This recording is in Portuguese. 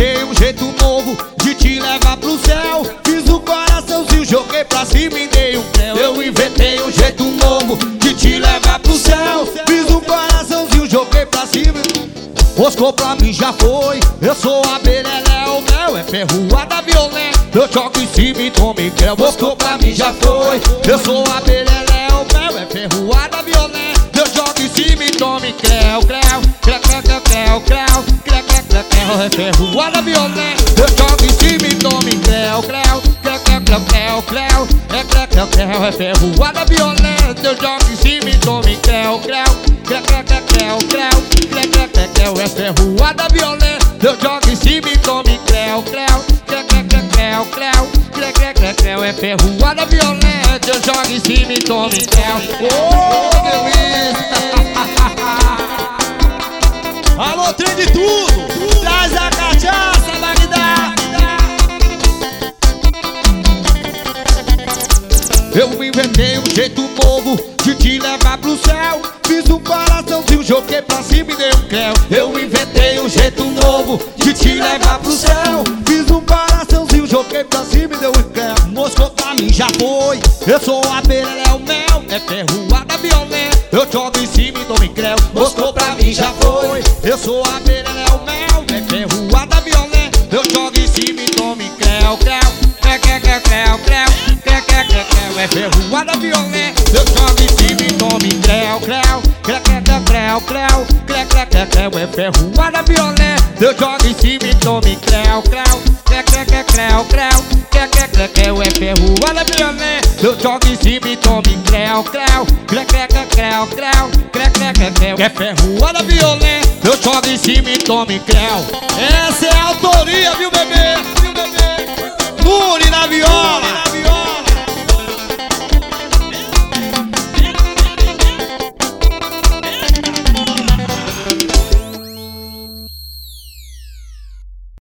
inventei um jeito novo de te levar pro céu. Fiz um coraçãozinho, joguei pra cima e dei um creu. Eu inventei um jeito novo de te levar pro céu. Fiz um coraçãozinho, joguei pra cima. Moscou pra mim já foi. Eu sou abelha, ela é o mel. É ferroada violenta, eu jogo em cima e tome creu. Moscou pra mim já foi. Eu sou abelha, ela é o mel. É ferroada violenta, eu jogo em cima e tome creu. Creu, creu, creu, creu, creu, creu, creu, creu, creu. É ferroada violenta, eu jogo em cima e tome creu. Creu, creu, creu, creu, creu, creu. É creu, creu, creu. É ferroada violenta, eu jogo em cima e tome creu. Creu, creu, creu, creu, creu, creu, creu, creu, creu. É ferroada violenta, eu jogo em cima e tome creu. Creu, creu, creu, creu, creu, creu, creu, creu, creu, creu. É ferroada violenta, eu jogo em cima e tome creu. Ô, delícia! Alô, trem de tudo! Traz a cachaça, Bagdá! Eu inventei um jeito novo de te levar pro céu. Fiz um coraçãozinho, joguei pra cima e dei um creu. Eu inventei um jeito novo de te levar pro céu. Fiz um coraçãozinho, joguei pra cima e dei um creu. Moscou pra mim já foi. Eu sou a abelha, ela é o mel. É ferroada violenta, eu jogo em cima e dou creu. Moscou pra mim já foi. Eu sou a abelha, ela é o mel. É ferroada violenta, eu jogo em cima e dou creu. Creu, creu, creu, creu, creu, creu, creu, creu, creu. É ferroada violenta, eu jogo em cima e tome creu. Creu, creu, creu, creu, creu, creu, creu, creu, creu, creu. É ferroada violenta, eu jogo em cima e tome creu. Creu, creu, creu, creu, creu, creu, creu, creu, creu, creu. É ferroada violenta, eu jogo em cima e tome creu. Creu, creu, creu, creu, creu, creu, creu, creu, creu, creu. É ferroada violenta, eu jogo em cima e tome creu. Essa é